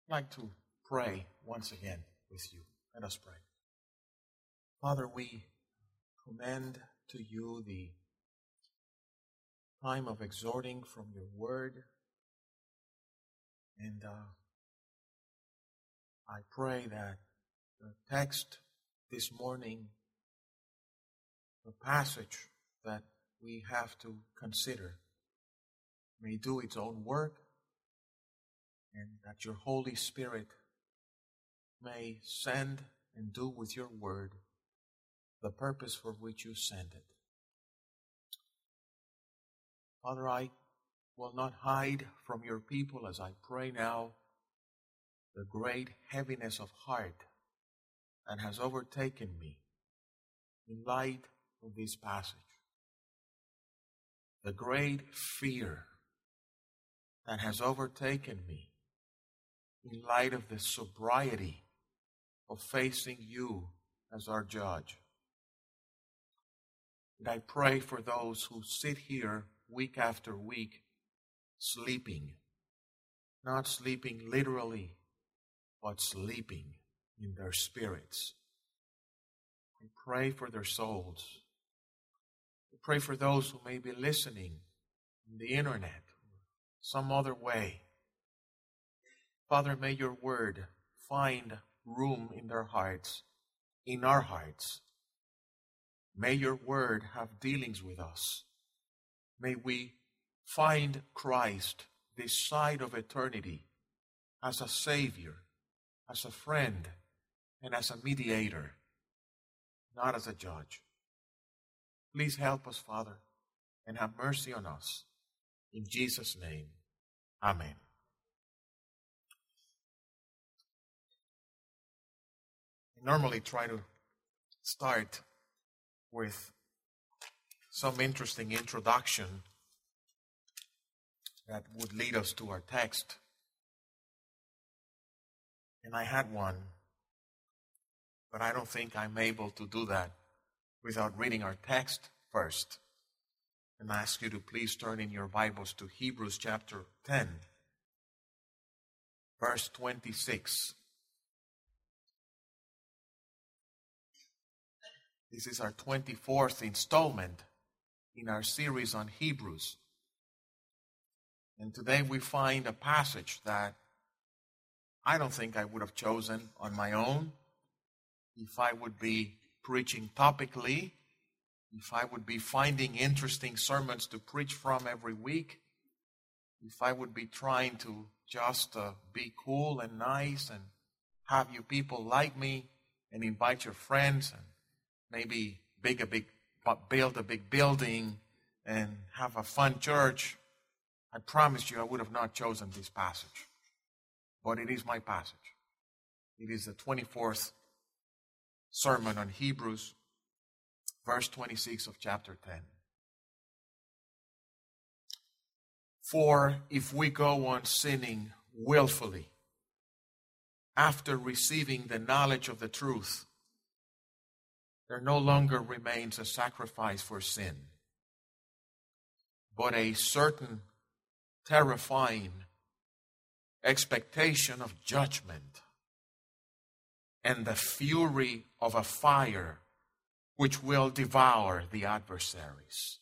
I'd like to pray once again with you. Let us pray. Father, we commend to you the time of exhorting from your word. And I pray that the text this morning, the passage that we have to consider, may do its own work, and that your Holy Spirit may send and do with your word the purpose for which you sent it. Father, I will not hide from your people as I pray now the great heaviness of heart that has overtaken me in light of this passage. The great fear that has overtaken me in light of the sobriety of facing you as our judge. And I pray for those who sit here week after week sleeping, not sleeping literally, but sleeping in their spirits. I pray for their souls. I pray for those who may be listening on the internet or some other way. Father, may your word find room in their hearts, in our hearts. May your word have dealings with us. May we find Christ this side of eternity as a Savior, as a friend, and as a mediator, not as a judge. Please help us, Father, and have mercy on us. In Jesus' name, amen. I normally try to start with some interesting introduction that would lead us to our text. And I had one, but I don't think I'm able to do that without reading our text first. And I ask you to please turn in your Bibles to Hebrews chapter 10, verse 26. This is our 24th installment in our series on Hebrews. And today we find a passage that I don't think I would have chosen on my own if I would be preaching topically, if I would be finding interesting sermons to preach from every week, if I would be trying to just be cool and nice and have you people like me and invite your friends and maybe build a big building and have a fun church. I promise you I would have not chosen this passage. But it is my passage. It is the 24th sermon on Hebrews, verse 26 of chapter 10. For if we go on sinning willfully after receiving the knowledge of the truth, there no longer remains a sacrifice for sin, but a certain terrifying expectation of judgment and the fury of a fire which will devour the adversaries.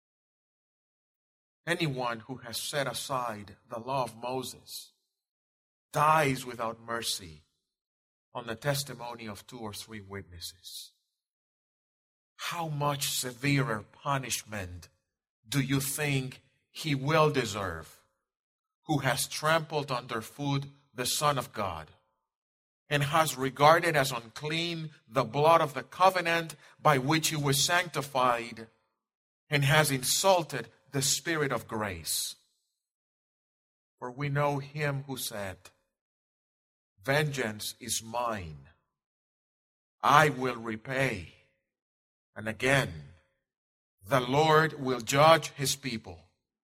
Anyone who has set aside the law of Moses dies without mercy on the testimony of 2 or 3 witnesses. How much severer punishment do you think he will deserve who has trampled underfoot the Son of God and has regarded as unclean the blood of the covenant by which he was sanctified and has insulted the Spirit of grace? For we know him who said, "Vengeance is mine, I will repay." And again, the Lord will judge his people.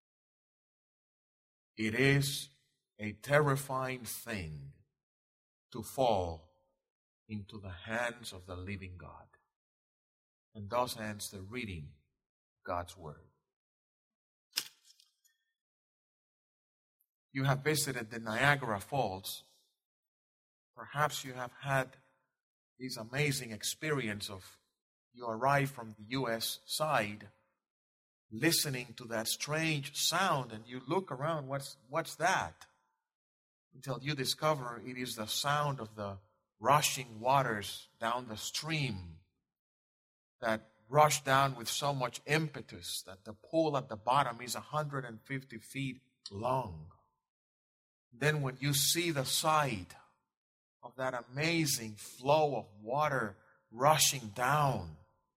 It is a terrifying thing to fall into the hands of the living God. And thus ends the reading of God's Word. You have visited the Niagara Falls, Perhaps you have had this amazing experience of you arrive from the U.S. side, listening to that strange sound, and you look around, what's that? Until you discover it is the sound of the rushing waters down the stream that rush down with so much impetus that the pool at the bottom is 150 feet long. Then when you see the sight of that amazing flow of water rushing down,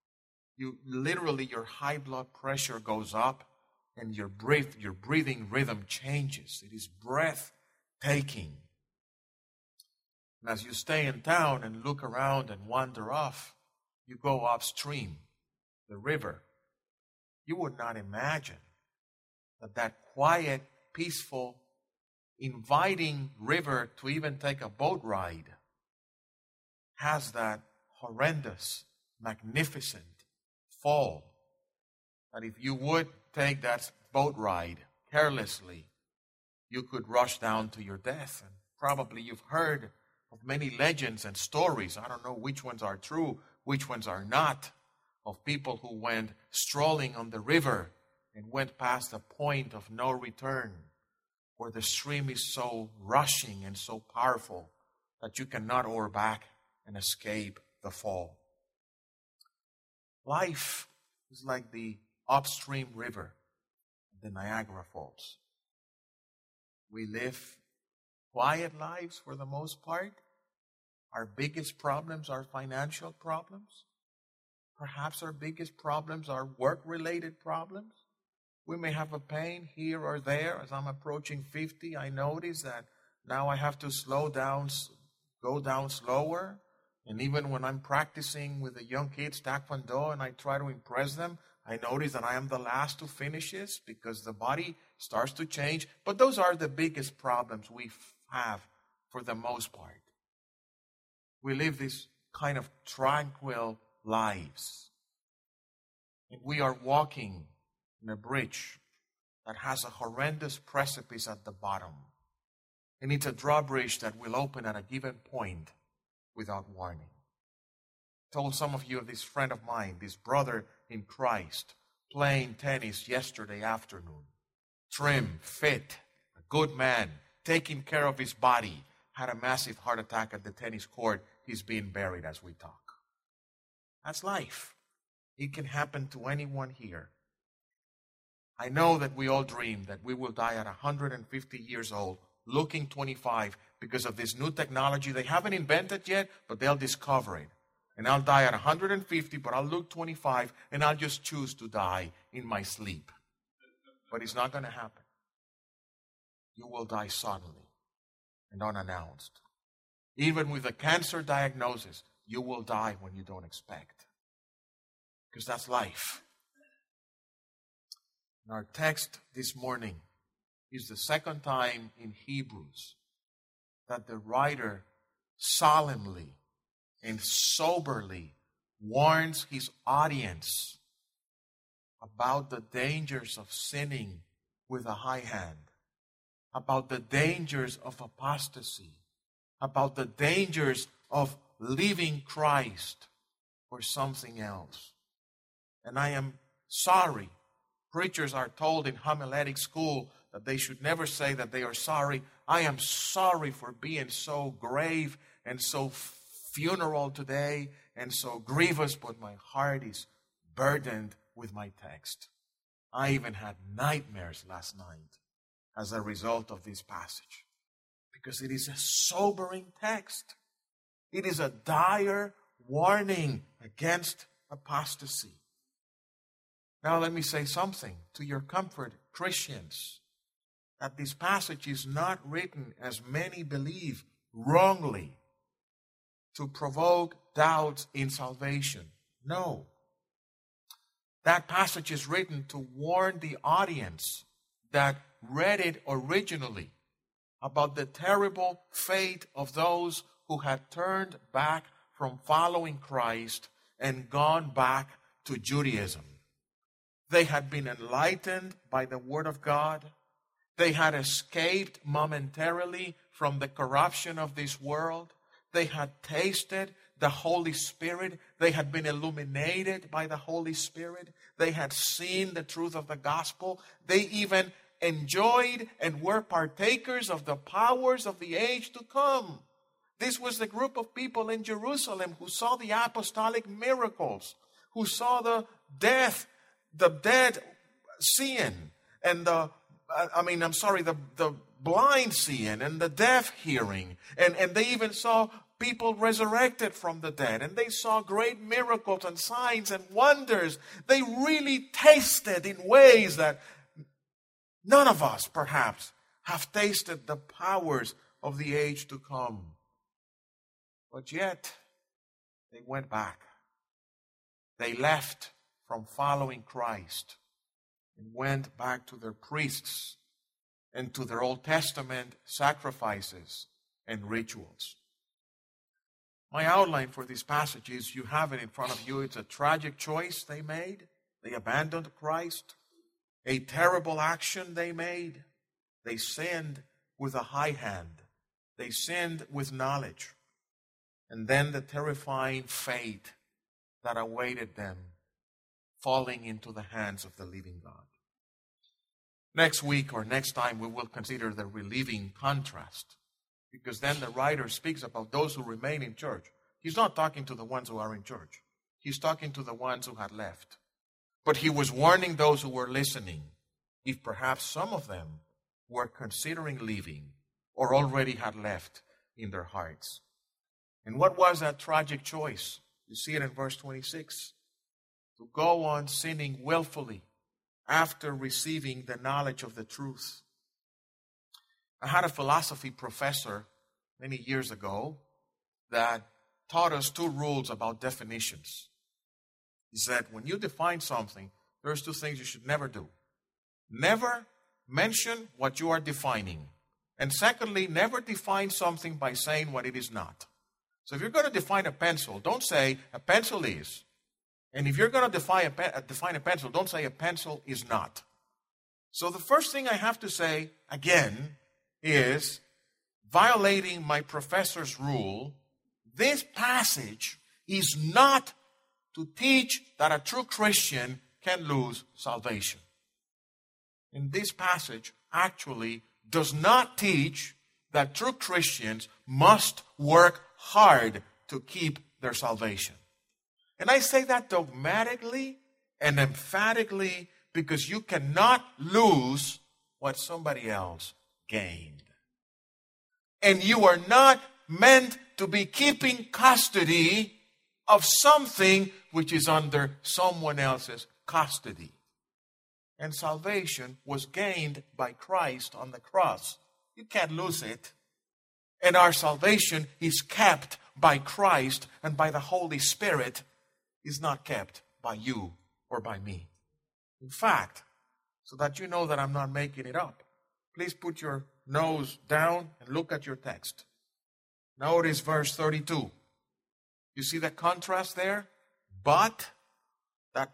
your high blood pressure goes up and your breathing rhythm changes. It is breathtaking. And as you stay in town and look around and wander off, you go upstream, the river. You would not imagine that quiet, peaceful, inviting river to even take a boat ride has that horrendous, magnificent fall. That if you would take that boat ride carelessly, you could rush down to your death. And probably you've heard of many legends and stories. I don't know which ones are true, which ones are not, of people who went strolling on the river and went past a point of no return, where the stream is so rushing and so powerful that you cannot oar back and escape the fall. Life is like the upstream river, the Niagara Falls. We live quiet lives for the most part. Our biggest problems are financial problems. Perhaps our biggest problems are work-related problems. We may have a pain here or there. As I'm approaching 50, I notice that now I have to slow down, go down slower. And even when I'm practicing with the young kids Taekwondo and I try to impress them, I notice that I am the last to finish this because the body starts to change. But those are the biggest problems we have for the most part. We live these kind of tranquil lives. And we are walking in a bridge that has a horrendous precipice at the bottom. And it's a drawbridge that will open at a given point without warning. I told some of you of this friend of mine, this brother in Christ, playing tennis yesterday afternoon. Trim, fit, a good man, taking care of his body, had a massive heart attack at the tennis court. He's being buried as we talk. That's life. It can happen to anyone here. I know that we all dream that we will die at 150 years old, looking 25, because of this new technology they haven't invented yet, but they'll discover it. And I'll die at 150, but I'll look 25, and I'll just choose to die in my sleep. But it's not going to happen. You will die suddenly and unannounced. Even with a cancer diagnosis, you will die when you don't expect. Because that's life. And our text this morning is the second time in Hebrews that the writer solemnly and soberly warns his audience about the dangers of sinning with a high hand, about the dangers of apostasy, about the dangers of leaving Christ for something else. And I am sorry. Preachers are told in homiletic school that they should never say that they are sorry. I am sorry for being so grave and so funeral today and so grievous, but my heart is burdened with my text. I even had nightmares last night as a result of this passage, because it is a sobering text. It is a dire warning against apostasy. Now let me say something to your comfort, Christians, that this passage is not written, as many believe wrongly, to provoke doubts in salvation. No. That passage is written to warn the audience that read it originally about the terrible fate of those who had turned back from following Christ and gone back to Judaism. They had been enlightened by the Word of God. They had escaped momentarily from the corruption of this world. They had tasted the Holy Spirit. They had been illuminated by the Holy Spirit. They had seen the truth of the gospel. They even enjoyed and were partakers of the powers of the age to come. This was the group of people in Jerusalem who saw the apostolic miracles, who saw the dead seeing, and the blind seeing, and the deaf hearing. And they even saw people resurrected from the dead. And they saw great miracles and signs and wonders. They really tasted in ways that none of us, perhaps, have tasted the powers of the age to come. But yet, they went back. They left from following Christ and went back to their priests and to their Old Testament sacrifices and rituals. My outline for this passage is, you have it in front of you. It's a tragic choice they made. They abandoned Christ. A terrible action they made. They sinned with a high hand. They sinned with knowledge. And then the terrifying fate that awaited them, falling into the hands of the living God. Next week or next time we will consider the relieving contrast, because then the writer speaks about those who remain in church. He's not talking to the ones who are in church. He's talking to the ones who had left. But he was warning those who were listening, if perhaps some of them were considering leaving or already had left in their hearts. And what was that tragic choice? You see it in verse 26. To go on sinning willfully after receiving the knowledge of the truth. I had a philosophy professor many years ago that taught us two rules about definitions. He said, when you define something, there's two things you should never do. Never mention what you are defining. And secondly, never define something by saying what it is not. So if you're going to define a pencil, don't say a pencil is. And if you're going to define a pencil, don't say a pencil is not. So the first thing I have to say, again, is violating my professor's rule. This passage is not to teach that a true Christian can lose salvation. And this passage actually does not teach that true Christians must work hard to keep their salvation. And I say that dogmatically and emphatically because you cannot lose what somebody else gained. And you are not meant to be keeping custody of something which is under someone else's custody. And salvation was gained by Christ on the cross. You can't lose it. And our salvation is kept by Christ and by the Holy Spirit. Is not kept by you or by me. In fact, so that you know that I'm not making it up, please put your nose down and look at your text. Notice verse 32. You see the contrast there? But that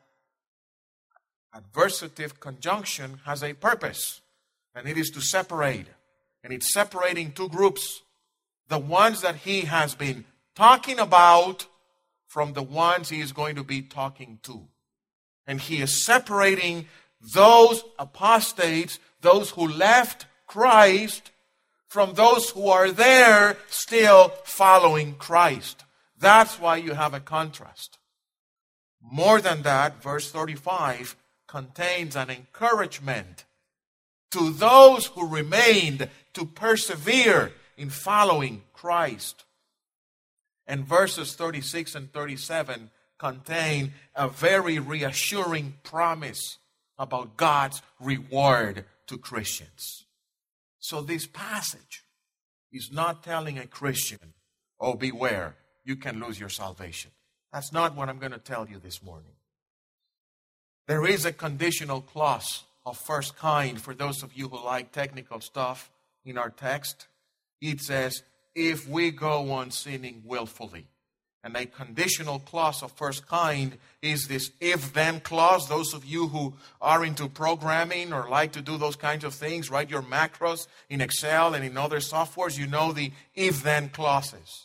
adversative conjunction has a purpose, and it is to separate. And it's separating two groups. The ones that he has been talking about from the ones he is going to be talking to. And he is separating those apostates, those who left Christ, from those who are there still following Christ. That's why you have a contrast. More than that, verse 35 contains an encouragement to those who remained to persevere in following Christ. And verses 36 and 37 contain a very reassuring promise about God's reward to Christians. So this passage is not telling a Christian, oh, beware, you can lose your salvation. That's not what I'm going to tell you this morning. There is a conditional clause of first kind for those of you who like technical stuff in our text. It says, if we go on sinning willfully. And a conditional clause of first kind is this if-then clause. Those of you who are into programming or like to do those kinds of things, write your macros in Excel and in other softwares, you know the if-then clauses.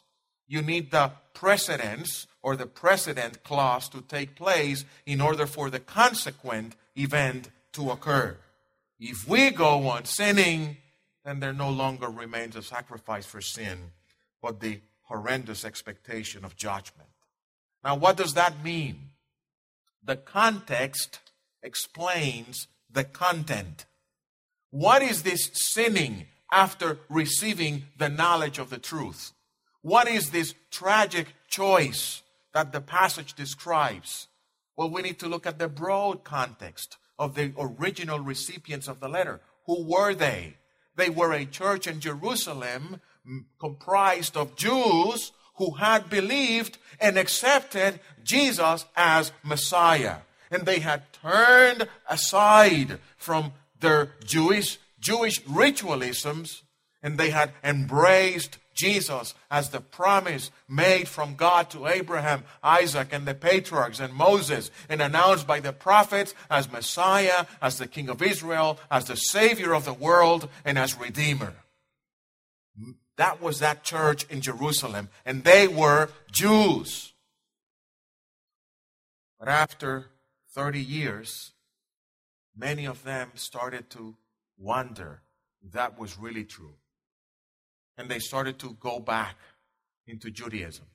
You need the precedence or the precedent clause to take place in order for the consequent event to occur. If we go on sinning, then there no longer remains a sacrifice for sin, but the horrendous expectation of judgment. Now, what does that mean? The context explains the content. What is this sinning after receiving the knowledge of the truth? What is this tragic choice that the passage describes? Well, we need to look at the broad context of the original recipients of the letter. Who were they? They were a church in Jerusalem comprised of Jews who had believed and accepted Jesus as Messiah. And they had turned aside from their Jewish ritualisms, and they had embraced Jesus as the promise made from God to Abraham, Isaac, and the patriarchs and Moses, and announced by the prophets as Messiah, as the King of Israel, as the Savior of the world, and as Redeemer. That was that church in Jerusalem, and they were Jews. But after 30 years, many of them started to wonder if that was really true. And they started to go back into Judaism.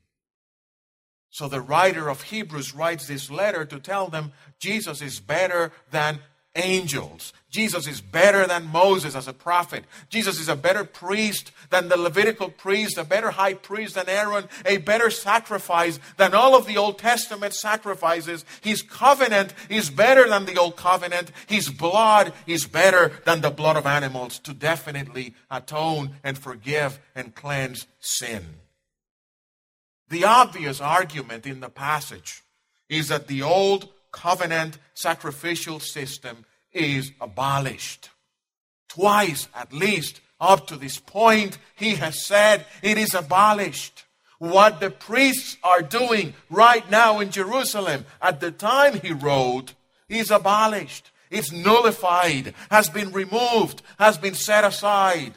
So the writer of Hebrews writes this letter to tell them Jesus is better than angels. Jesus is better than Moses as a prophet. Jesus is a better priest than the Levitical priest, a better high priest than Aaron, a better sacrifice than all of the Old Testament sacrifices. His covenant is better than the Old Covenant. His blood is better than the blood of animals to definitely atone and forgive and cleanse sin. The obvious argument in the passage is that the Old Covenant sacrificial system is abolished. Twice, at least, up to this point, he has said it is abolished. What the priests are doing right now in Jerusalem at the time he wrote is abolished. It's nullified, has been removed, has been set aside.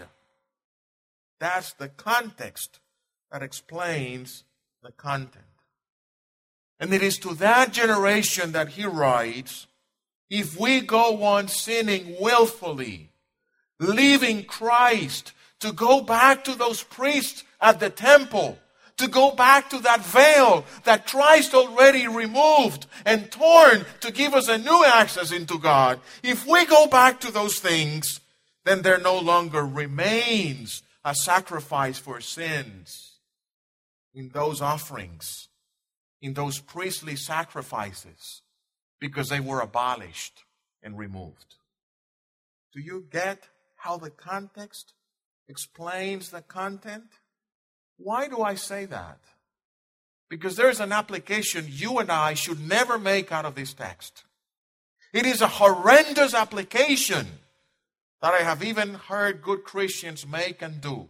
That's the context that explains the content. And it is to that generation that he writes, if we go on sinning willfully, leaving Christ, to go back to those priests at the temple, to go back to that veil that Christ already removed and torn to give us a new access into God, if we go back to those things, then there no longer remains a sacrifice for sins in those offerings, in those priestly sacrifices, because they were abolished and removed. Do you get how the context explains the content? Why do I say that? Because there's an application you and I should never make out of this text. It is a horrendous application that I have even heard good Christians make and do.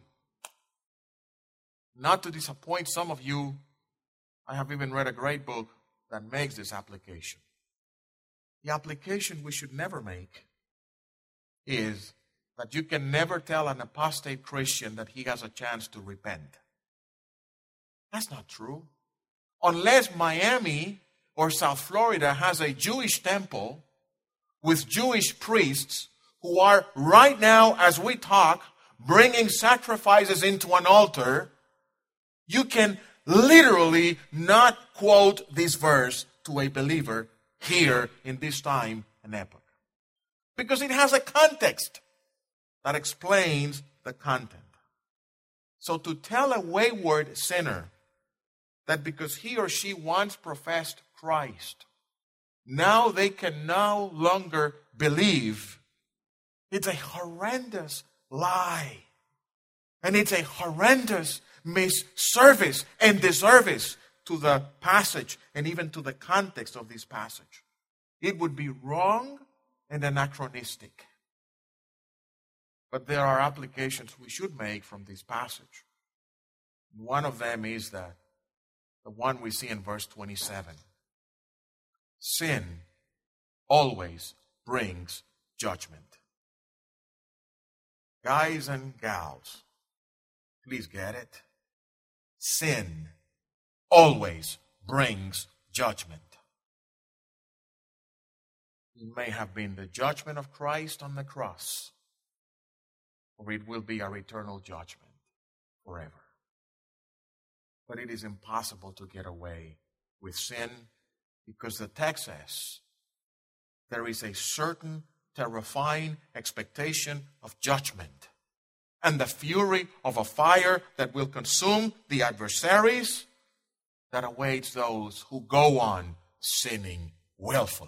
Not to disappoint some of you, I have even read a great book that makes this application. The application we should never make is that you can never tell an apostate Christian that he has a chance to repent. That's not true. Unless Miami or South Florida has a Jewish temple with Jewish priests who are right now, as we talk, bringing sacrifices into an altar, you can literally not quote this verse to a believer here in this time and epoch. Because it has a context that explains the content. So to tell a wayward sinner that because he or she once professed Christ, now they can no longer believe, it's a horrendous lie. And it's a horrendous misservice and disservice to the passage and even to the context of this passage. It would be wrong and anachronistic. But there are applications we should make from this passage. One of them is the one we see in verse 27. Sin always brings judgment. Guys and gals, please get it. sin always brings judgment. It may have been the judgment of Christ on the cross, or it will be our eternal judgment forever. But it is impossible to get away with sin because the text says there is a certain terrifying expectation of judgment and the fury of a fire that will consume the adversaries that awaits those who go on sinning willfully.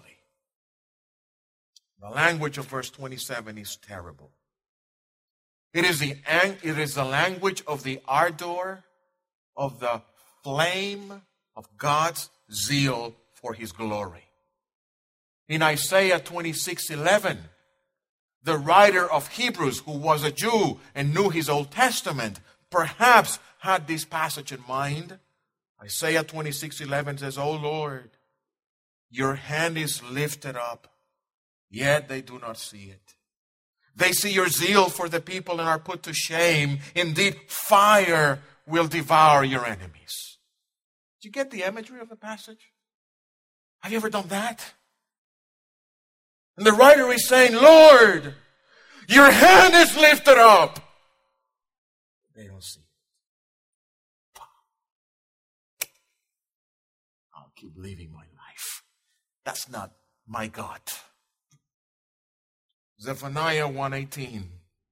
The language of verse 27 is terrible. It is the language of the ardor of the flame of God's zeal for His glory. In Isaiah 26:11, the writer of Hebrews, who was a Jew and knew his Old Testament, perhaps had this passage in mind. Isaiah 26:11 says, "O Lord, your hand is lifted up, yet they do not see it. They see your zeal for the people and are put to shame. Indeed, fire will devour your enemies." Did you get the imagery of the passage? Have you ever done that? And the writer is saying, Lord, your hand is lifted up. They don't see it. I'll keep living my life. That's not my God. Zephaniah 1:18.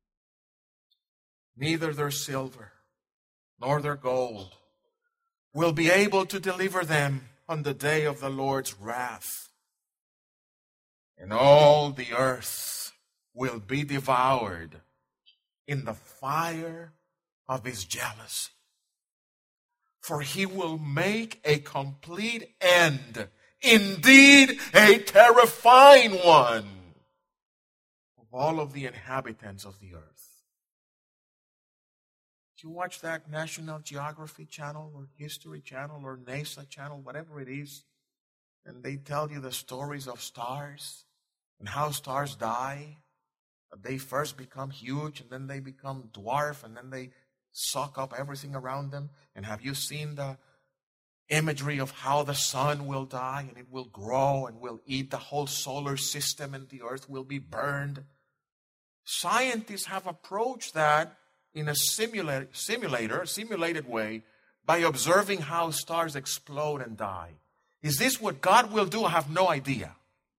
Neither their silver nor their gold will be able to deliver them on the day of the Lord's wrath. And all the earth will be devoured in the fire of His jealousy. For He will make a complete end, indeed a terrifying one, of all of the inhabitants of the earth. Did you watch that National Geography channel or History channel or NASA channel, whatever it is? And they tell you the stories of stars and how stars die. They first become huge and then they become dwarf and then they suck up everything around them. And have you seen the imagery of how the sun will die and it will grow and will eat the whole solar system and the earth will be burned? Scientists have approached that in a simulated way by observing how stars explode and die. Is this what God will do? I have no idea.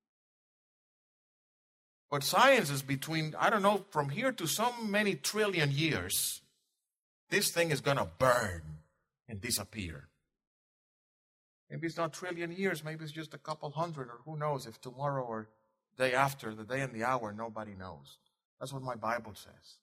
But science is between, I don't know, from here to so many trillion years, this thing is going to burn and disappear. Maybe it's not trillion years, maybe it's just a couple hundred, or who knows if tomorrow or day after, the day and the hour, nobody knows. That's what my Bible says.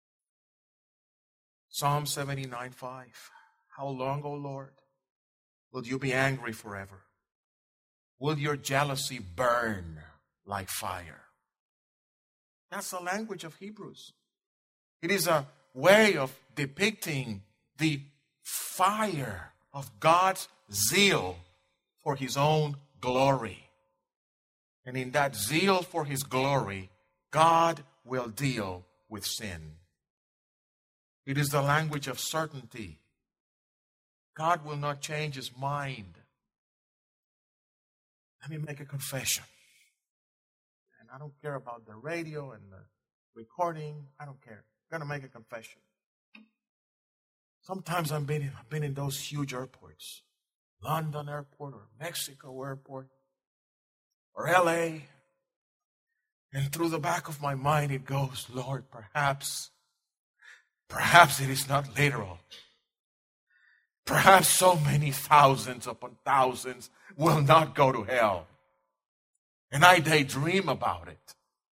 Psalm 79:5. How long, O Lord, will you be angry forever? Will your jealousy burn like fire? That's the language of Hebrews. It is a way of depicting the fire of God's zeal for His own glory. And in that zeal for His glory, God will deal with sin. It is the language of certainty. God will not change His mind. Let me make a confession. And I don't care about the radio and the recording. I don't care. I'm going to make a confession. Sometimes I've been in those huge airports. London airport or Mexico airport or LA. And through the back of my mind it goes, Lord, perhaps it is not literal. Perhaps so many thousands upon thousands will not go to hell. And I daydream about it.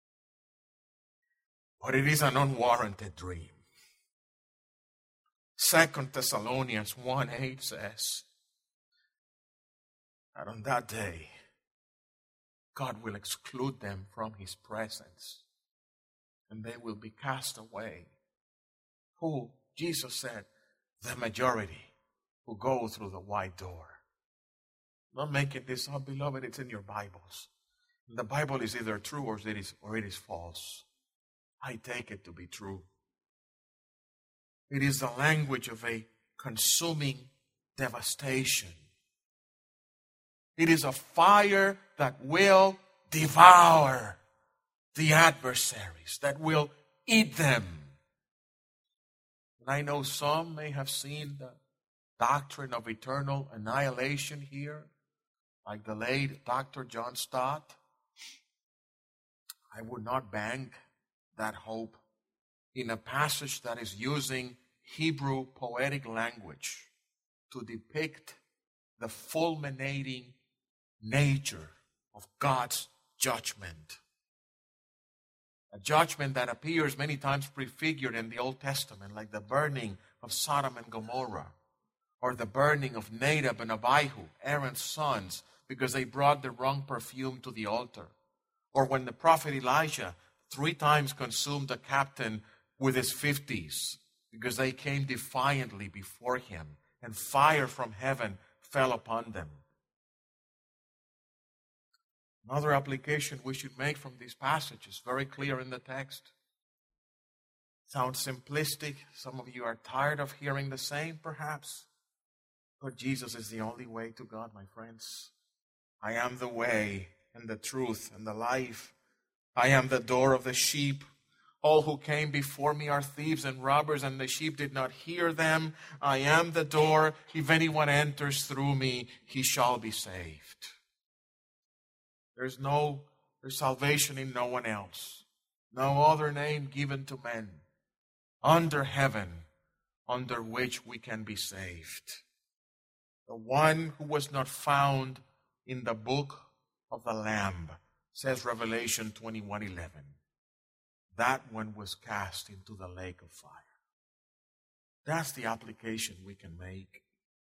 But it is an unwarranted dream. 2 Thessalonians 1:8 says that on that day, God will exclude them from His presence and they will be cast away. Who? Jesus said, the majority who go through the wide door. Not making this up, beloved, it's in your Bibles. The Bible is either true or it is false. I take it to be true. It is the language of a consuming devastation. It is a fire that will devour the adversaries, that will eat them. And I know some may have seen the doctrine of eternal annihilation here, like the late Dr. John Stott. I would not bank that hope in a passage that is using Hebrew poetic language to depict the fulminating nature of God's judgment. A judgment that appears many times prefigured in the Old Testament, like the burning of Sodom and Gomorrah, or the burning of Nadab and Abihu, Aaron's sons, because they brought the wrong perfume to the altar. Or when the prophet Elijah 3 times consumed a captain with his 50s, because they came defiantly before him, and fire from heaven fell upon them. Another application we should make from this passage is very clear in the text. Sounds simplistic. Some of you are tired of hearing the same, perhaps. But Jesus is the only way to God, my friends. I am the way and the truth and the life. I am the door of the sheep. All who came before me are thieves and robbers, and the sheep did not hear them. I am the door. If anyone enters through me, he shall be saved. There's salvation in no one else. No other name given to men under heaven under which we can be saved. The one who was not found in the book of the Lamb, says Revelation 21:11. That one was cast into the lake of fire. That's the application we can make.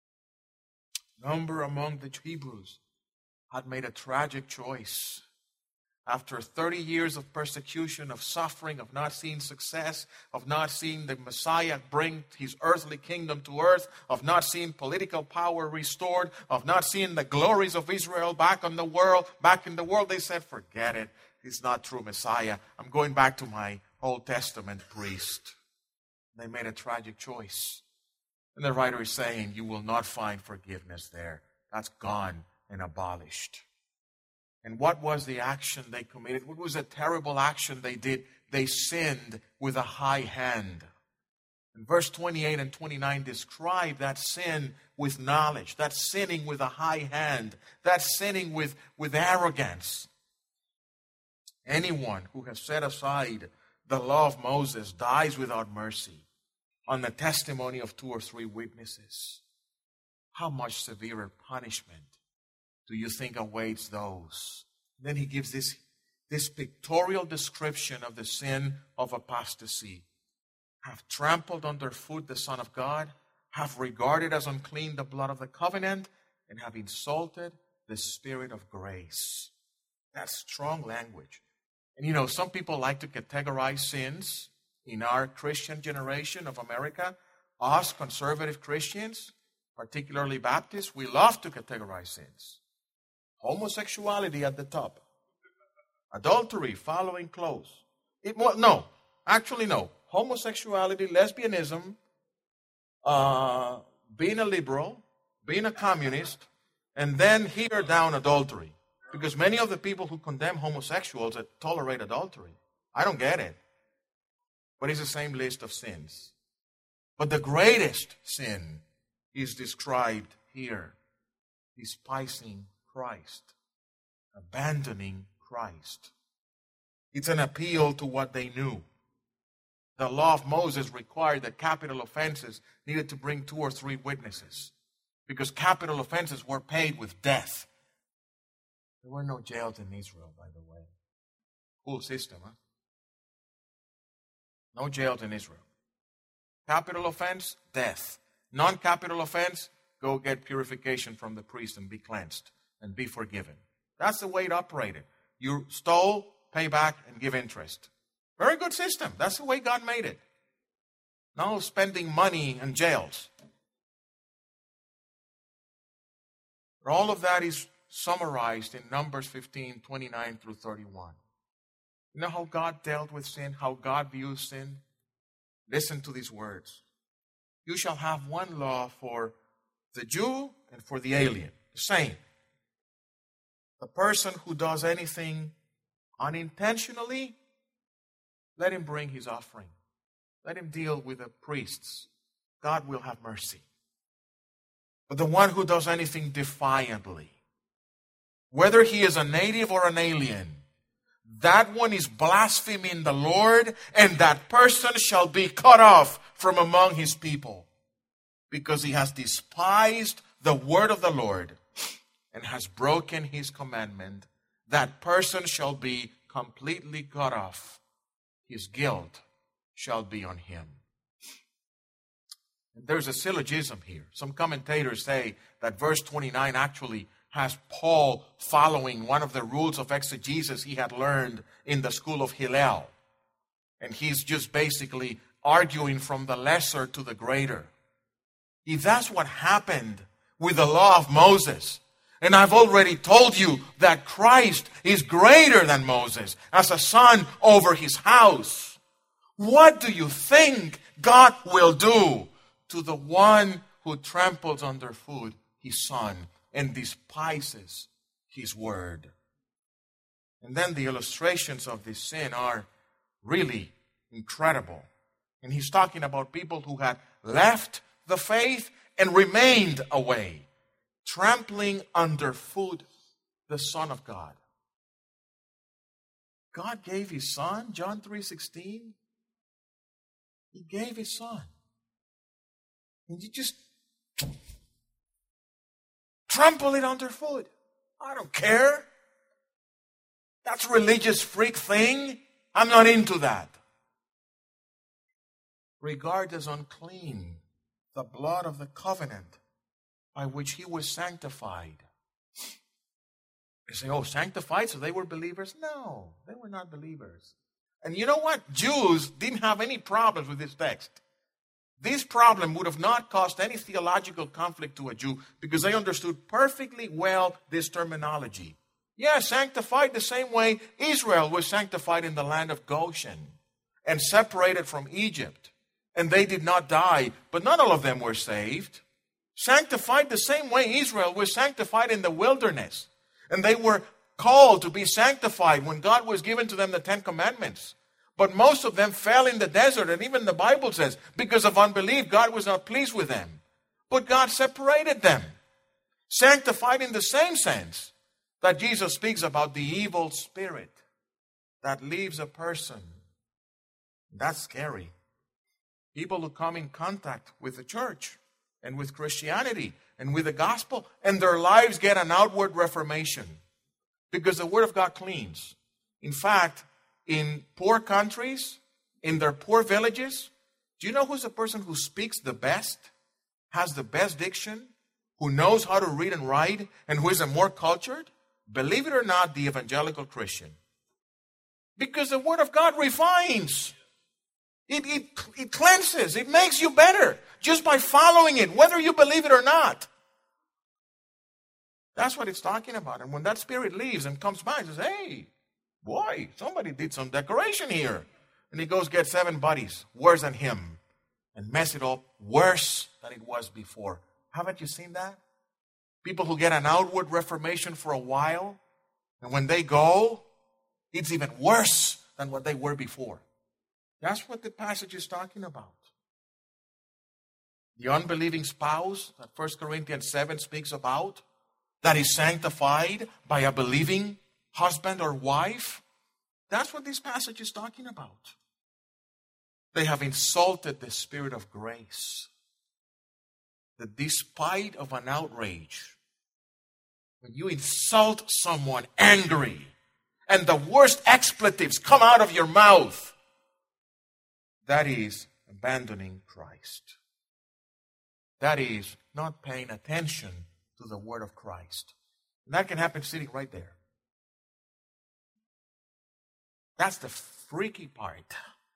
Number among the Hebrews had made a tragic choice. After 30 years of persecution, of suffering, of not seeing success, of not seeing the Messiah bring his earthly kingdom to earth, of not seeing political power restored, of not seeing the glories of Israel back in the world, they said, forget it. It's not true Messiah. I'm going back to my Old Testament priest. They made a tragic choice. And the writer is saying, you will not find forgiveness there. That's gone and abolished. And what was the action they committed? What was a terrible action they did? They sinned with a high hand. And verse 28 and 29 describe that sin with knowledge, that sinning with a high hand, that sinning with arrogance. Anyone who has set aside the law of Moses dies without mercy on the testimony of 2 or 3 witnesses. How much severer punishment do you think awaits those? Then he gives this pictorial description of the sin of apostasy. Have trampled underfoot the Son of God, have regarded as unclean the blood of the covenant, and have insulted the Spirit of grace. That's strong language. And some people like to categorize sins in our Christian generation of America. Us conservative Christians, particularly Baptists, we love to categorize sins. Homosexuality at the top. Adultery following close. No. Homosexuality, lesbianism, being a liberal, being a communist, and then here down adultery. Because many of the people who condemn homosexuals tolerate adultery. I don't get it. But it's the same list of sins. But the greatest sin is described here. Despising Christ. Abandoning Christ. It's an appeal to what they knew. The law of Moses required that capital offenses needed to bring 2 or 3 witnesses. Because capital offenses were paid with death. There were no jails in Israel, by the way. Cool system, huh? No jails in Israel. Capital offense, death. Non-capital offense, go get purification from the priest and be cleansed and be forgiven. That's the way it operated. You stole, pay back, and give interest. Very good system. That's the way God made it. No spending money in jails. But all of that is summarized in Numbers 15, 29 through 31. You know how God dealt with sin, how God views sin? Listen to these words. You shall have one law for the Jew and for the alien. The same. The person who does anything unintentionally, let him bring his offering. Let him deal with the priests. God will have mercy. But the one who does anything defiantly, whether he is a native or an alien, that one is blaspheming the Lord, and that person shall be cut off from among his people, because he has despised the word of the Lord and has broken his commandment. That person shall be completely cut off. His guilt shall be on him. And there's a syllogism here. Some commentators say that verse 29 actually has Paul following one of the rules of exegesis he had learned in the school of Hillel. And he's just basically arguing from the lesser to the greater. If that's what happened with the law of Moses, and I've already told you that Christ is greater than Moses as a son over his house, what do you think God will do to the one who tramples underfoot his son and despises his word? And then the illustrations of this sin are really incredible. And he's talking about people who had left the faith and remained away, trampling underfoot the Son of God. God gave his Son, John 3:16. He gave his Son. And you just trample it underfoot. I don't care. That's a religious freak thing. I'm not into that. Regard as unclean the blood of the covenant by which he was sanctified. You say, oh, sanctified, so they were believers? No, they were not believers. And you know what? Jews didn't have any problems with this text. This problem would have not caused any theological conflict to a Jew because they understood perfectly well this terminology. Yeah, sanctified the same way Israel was sanctified in the land of Goshen and separated from Egypt. And they did not die, but not all of them were saved. Sanctified the same way Israel was sanctified in the wilderness. And they were called to be sanctified when God was given to them the Ten Commandments. But most of them fell in the desert, and even the Bible says, because of unbelief, God was not pleased with them. But God separated them. Sanctified in the same sense that Jesus speaks about the evil spirit that leaves a person. That's scary. People who come in contact with the church and with Christianity and with the gospel, and their lives get an outward reformation because the Word of God cleans. In fact, in poor countries, in their poor villages, do you know who's the person who speaks the best, has the best diction, who knows how to read and write, and who is more cultured? Believe it or not, the evangelical Christian. Because the Word of God refines. It cleanses. It makes you better just by following it, whether you believe it or not. That's what it's talking about. And when that spirit leaves and comes back, it says, hey, boy, somebody did some decoration here. And he goes get 7 buddies worse than him and mess it up worse than it was before. Haven't you seen that? People who get an outward reformation for a while, and when they go, it's even worse than what they were before. That's what the passage is talking about. The unbelieving spouse that 1 Corinthians 7 speaks about, that is sanctified by a believing husband or wife, that's what this passage is talking about. They have insulted the Spirit of grace. That despite of an outrage, when you insult someone angry, and the worst expletives come out of your mouth, that is abandoning Christ. That is not paying attention to the word of Christ. And that can happen sitting right there. That's the freaky part.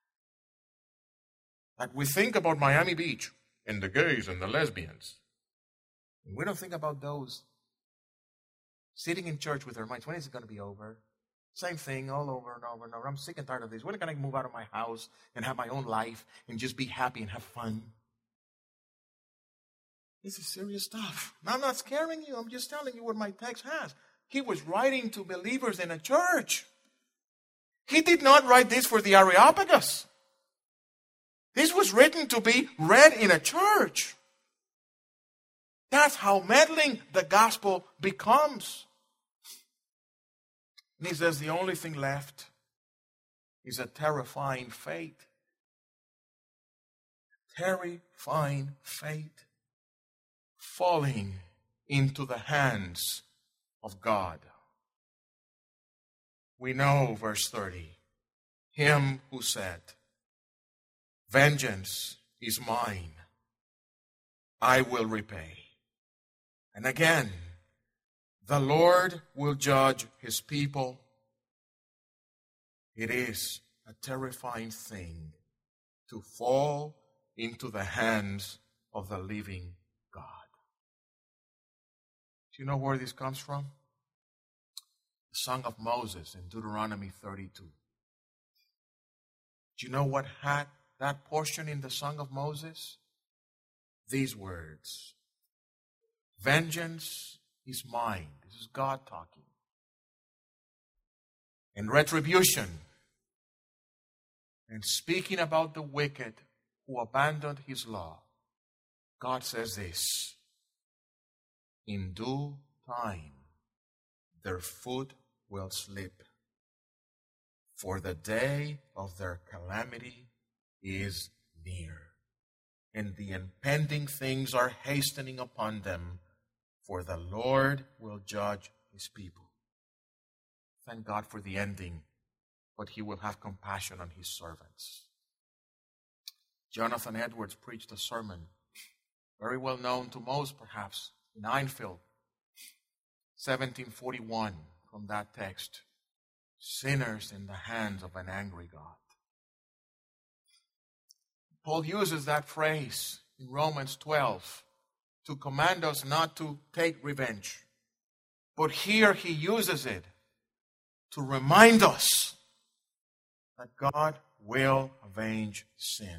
That we think about Miami Beach and the gays and the lesbians. And we don't think about those sitting in church with their minds. When is it going to be over? Same thing all over and over and over. I'm sick and tired of this. When can I move out of my house and have my own life and just be happy and have fun? This is serious stuff. Now, I'm not scaring you. I'm just telling you what my text has. He was writing to believers in a church. He did not write this for the Areopagus. This was written to be read in a church. That's how meddling the gospel becomes. And he says the only thing left is a terrifying fate. Terrifying fate. Falling into the hands of God. We know, verse 30, him who said, vengeance is mine, I will repay. And again, the Lord will judge his people. It is a terrifying thing to fall into the hands of the living God. Do you know where this comes from? The Song of Moses in Deuteronomy 32. Do you know what had that portion in the Song of Moses? These words. Vengeance is mine. This is God talking. And retribution. And speaking about the wicked who abandoned his law, God says this. In due time, their foot will slip, for the day of their calamity is near, and the impending things are hastening upon them, for the Lord will judge his people. Thank God for the ending, but he will have compassion on his servants. Jonathan Edwards preached a sermon, very well known to most perhaps, in Enfield, 1741, from that text. Sinners in the hands of an angry God. Paul uses that phrase in Romans 12 to command us not to take revenge. But here he uses it to remind us that God will avenge sin.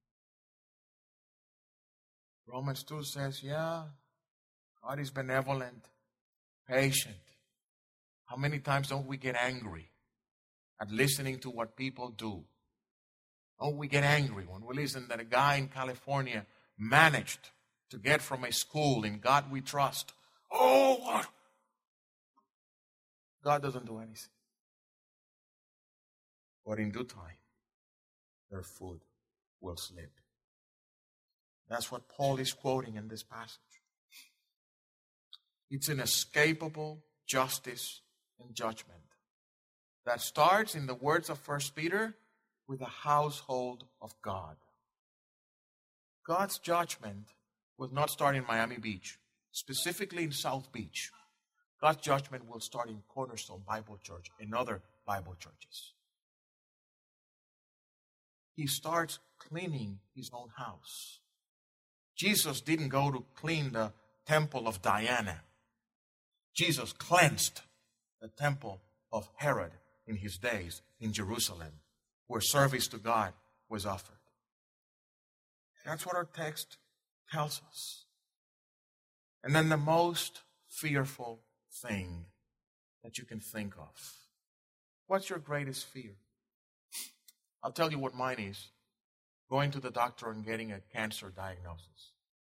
Romans 2 says, yeah, God is benevolent, patient. How many times don't we get angry at listening to what people do? Don't we get angry when we listen that a guy in California managed to get from a school in God we trust? Oh, what? God doesn't do anything. But in due time, their foot will slip. That's what Paul is quoting in this passage. It's inescapable justice and judgment that starts, in the words of 1 Peter, with the household of God. God's judgment will not start in Miami Beach, specifically in South Beach. God's judgment will start in Cornerstone Bible Church and other Bible churches. He starts cleaning his own house. Jesus didn't go to clean the temple of Diana. Jesus cleansed the temple of Herod in his days in Jerusalem, where service to God was offered. That's what our text tells us. And then the most fearful thing that you can think of. What's your greatest fear? I'll tell you what mine is. Going to the doctor and getting a cancer diagnosis.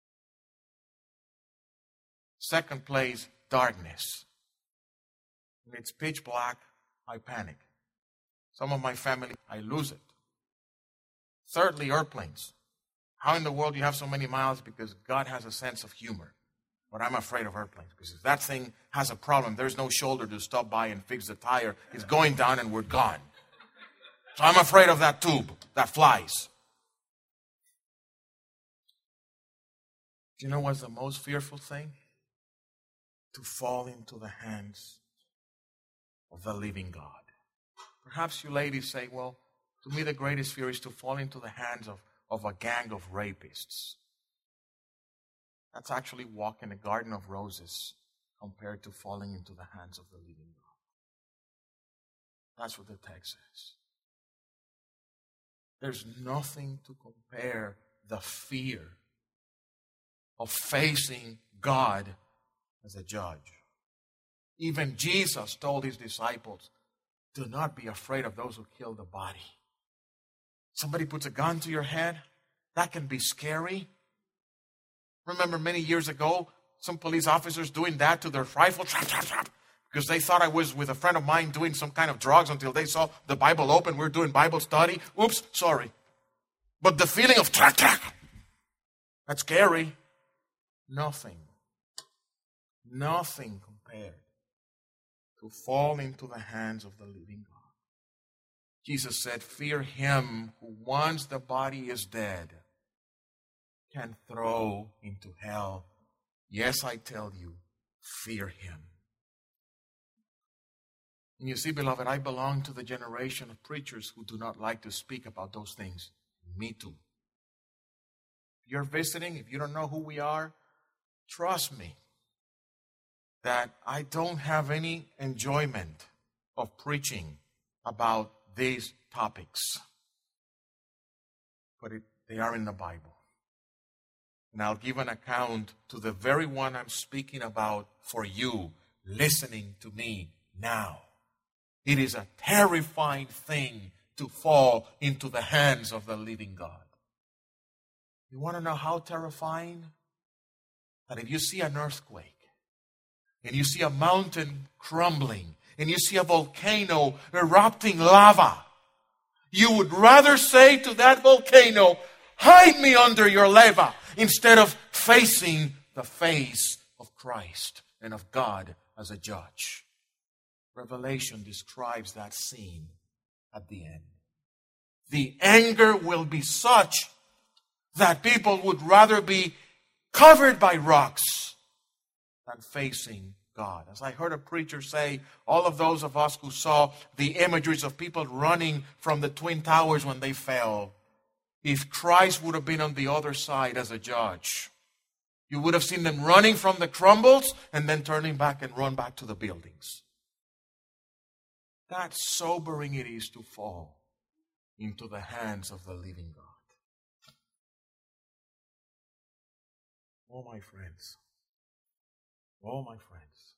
Second place, darkness. When it's pitch black, I panic. Some of my family, I lose it. Thirdly, airplanes. How in the world do you have so many miles? Because God has a sense of humor. But I'm afraid of airplanes. Because if that thing has a problem, there's no shoulder to stop by and fix the tire. It's going down and we're gone. So I'm afraid of that tube that flies. Do you know what's the most fearful thing? To fall into the hands of the living God. Perhaps you ladies say, well, to me the greatest fear is to fall into the hands of a gang of rapists. That's actually walking a garden of roses compared to falling into the hands of the living God. That's what the text says. There's nothing to compare the fear of facing God as a judge. Even Jesus told his disciples, do not be afraid of those who kill the body. Somebody puts a gun to your head, that can be scary. Remember many years ago, some police officers doing that to their rifle, because they thought I was with a friend of mine doing some kind of drugs until they saw the Bible open. We're doing Bible study. Oops, sorry. But the feeling of that's scary. Nothing compared to fall into the hands of the living God. Jesus said, fear him who once the body is dead can throw into hell. Yes, I tell you, fear him. And you see, beloved, I belong to the generation of preachers who do not like to speak about those things. Me too. If you're visiting, if you don't know who we are, trust me that I don't have any enjoyment of preaching about these topics. But they are in the Bible. And I'll give an account to the very one I'm speaking about for you, listening to me now. It is a terrifying thing to fall into the hands of the living God. You want to know how terrifying? That if you see an earthquake, and you see a mountain crumbling, and you see a volcano erupting lava, you would rather say to that volcano, hide me under your lava, instead of facing the face of Christ and of God as a judge. Revelation describes that scene at the end. The anger will be such that people would rather be covered by rocks than facing God. As I heard a preacher say, all of those of us who saw the imageries of people running from the Twin Towers when they fell, if Christ would have been on the other side as a judge, you would have seen them running from the crumbles and then turning back and run back to the buildings. That sobering it is to fall into the hands of the living God. Oh, my friends. Oh, my friends.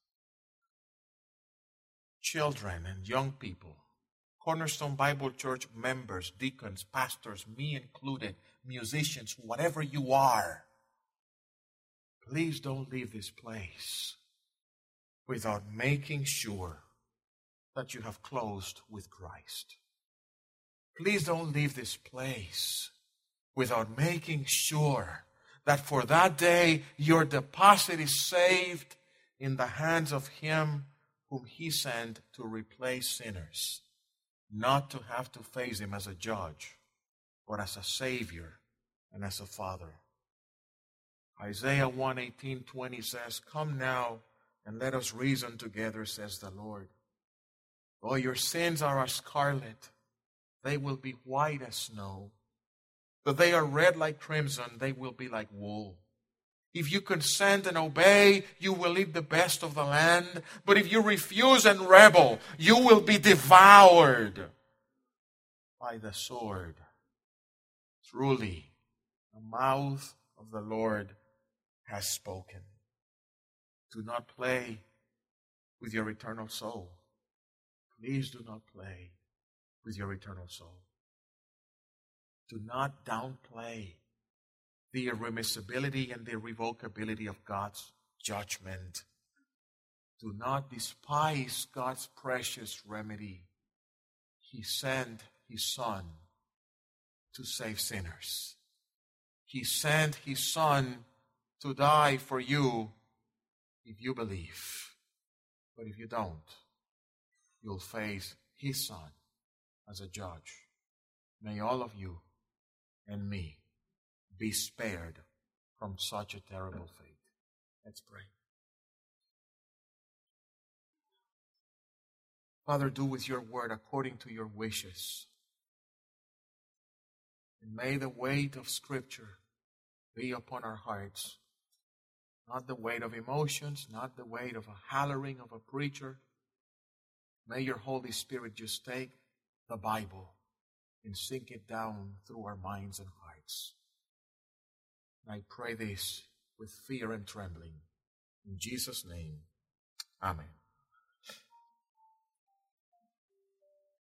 Children and young people, Cornerstone Bible Church members, deacons, pastors, me included, musicians, whatever you are, please don't leave this place without making sure that you have closed with Christ. Please don't leave this place without making sure that for that day your deposit is saved in the hands of Him whom He sent to replace sinners, not to have to face Him as a judge, but as a Savior and as a Father. Isaiah 1:18-20 says, come now and let us reason together, says the Lord. Though your sins are as scarlet, they will be white as snow. Though they are red like crimson, they will be like wool. If you consent and obey, you will eat the best of the land. But if you refuse and rebel, you will be devoured by the sword. Truly, the mouth of the Lord has spoken. Do not play with your eternal soul. Please do not play with your eternal soul. Do not downplay the irremissibility and the irrevocability of God's judgment. Do not despise God's precious remedy. He sent His Son to save sinners. He sent His Son to die for you if you believe. But if you don't, you'll face His Son as a judge. May all of you and me be spared from such a terrible fate. Let's pray. Father, do with your word according to your wishes. And may the weight of Scripture be upon our hearts. Not the weight of emotions, not the weight of a hollering of a preacher. May your Holy Spirit just take the Bible and sink it down through our minds and hearts. And I pray this with fear and trembling. In Jesus' name, amen.